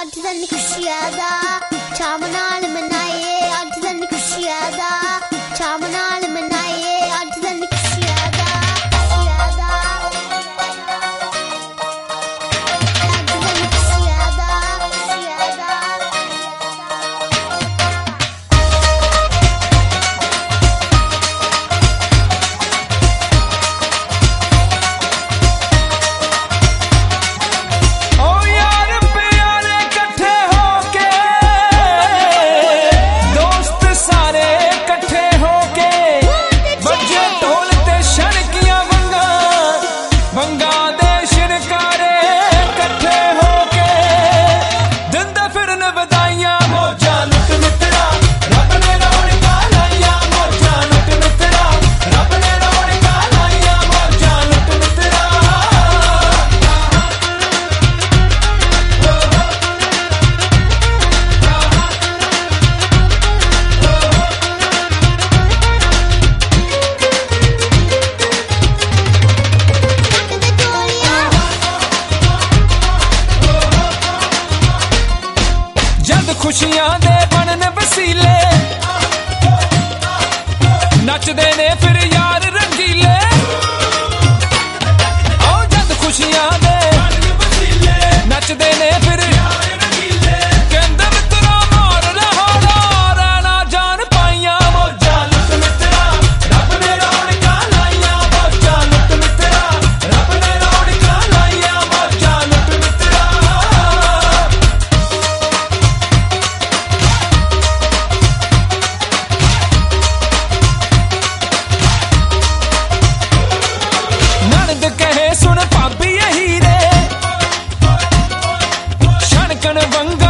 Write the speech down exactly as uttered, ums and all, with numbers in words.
अठ दिन खुशियां दा शाम नाल मनाइए अठ दिन खुशियां दा शाम नाल मनाइए अठ दिन खुशियां दा खुशियां दा अठ दिन खुशियां दा खुशियां दा खुशियां दे बनन वसीले नचदे ने फिर यार रंगीले ओ जद खुशियां दे नचदे ने फिर कहंदे मित्रा मार रहा रहना जान पाइयां मौजां लुट मित्रा रब ने रौनकां लाइयां मौजां लुट मित्रा रब ने रौनकां लाइयां मौजां लुट मित्रा कहे सुन भाभी यही रे छणकण वंगा